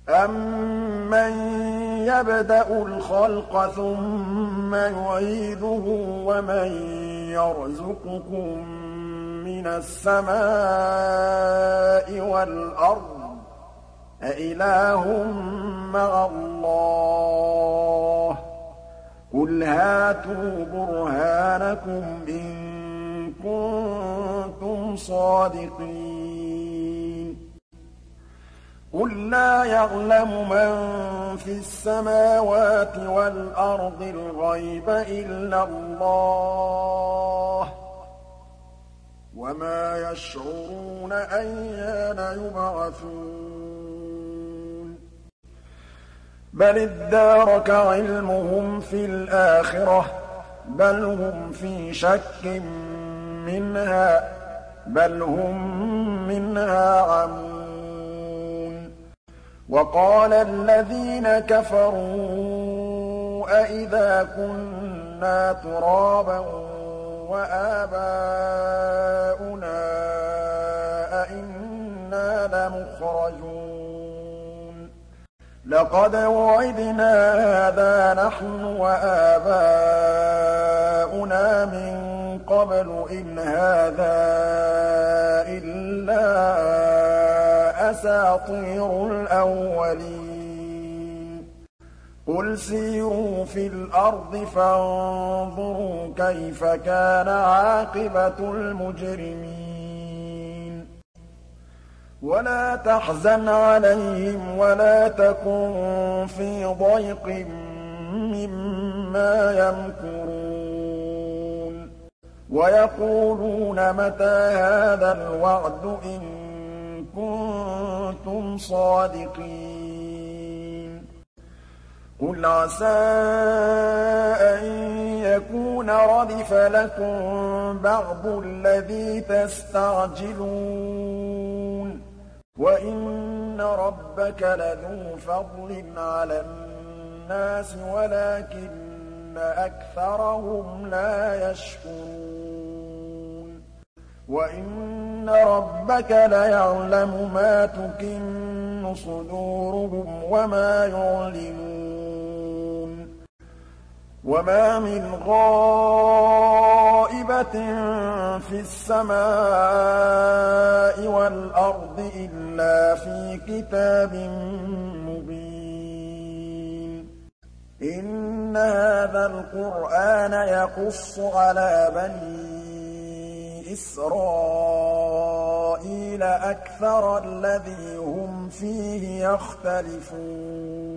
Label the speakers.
Speaker 1: أَمَّن يَبْدَأُ الْخَلْقَ ثُمَّ يُعِيدُهُ وَمَن يَرْزُقُكُم مِّنَ السَّمَاءِ وَالْأَرْضِ أَإِلَٰهٌ مَّعَ اللَّهِ ۚ قُلْ هَاتُوا بُرْهَانَكُمْ إِن كُنتُمْ صَادِقِينَ قُل لَّا يَعْلَمُ مَن فِي السَّمَاوَاتِ وَالْأَرْضِ الْغَيْبَ إِلَّا اللَّهُ ۚ وَمَا يَشْعُرُونَ أَيَّانَ يُبْعَثُونَ بَلِ ادَّارَكَ عِلْمُهُمْ فِي الْآخِرَةِ ۚ بَلْ هُمْ فِي شَكٍّ مِّنْهَا ۖ بَلْ هُم مِّنْهَا عَمُونَ وَقَالَ الَّذِينَ كَفَرُوا أَإِذَا كُنَّا تُرَابًا وَآبَاؤُنَا أَإِنَّا لَمُخْرَجُونَ لَقَدْ وُعِدْنَا هَٰذَا نَحْنُ وَآبَاؤُنَا مِن قَبْلُ إِنْ هَٰذَا إِلَّا أَسَاطِيرُ الْأَوَّلِينَ قُلْ سِيرُوا فِي الْأَرْضِ فَانظُرُوا كَيْفَ كَانَ عَاقِبَةُ الْمُجْرِمِينَ وَلَا تَحْزَنْ عَلَيْهِمْ وَلَا تَكُن فِي ضَيْقٍ مِّمَّا يَمْكُرُونَ وَيَقُولُونَ مَتَىٰ هَٰذَا الْوَعْدُ إِن كُنتُمْ صَادِقِينَ قُلْ عَسَىٰ أَن يَكُونَ رَدِفَ لَكُم بَعْضُ الَّذِي تَسْتَعْجِلُونَ وَإِنَّ رَبَّكَ لَذُو فَضْلٍ عَلَى النَّاسِ وَلَٰكِنَّ أَكْثَرَهُمْ لَا يَشْكُرُونَ وَإِنَّ رَبَّكَ لَيَعْلَمُ مَا تُكِنُّ صُدُورُهُمْ وَمَا يُعْلِنُونَ وَمَا مِنْ غَائِبَةٍ فِي السَّمَاءِ وَالْأَرْضِ إِلَّا فِي كِتَابٍ مُّبِينٍ إِنَّ هَٰذَا الْقُرْآنَ يَقُصُّ عَلَىٰ بَنِي إِسْرَائِيلَ أَكْثَرَ الَّذِي هُمْ فِيهِ يَخْتَلِفُونَ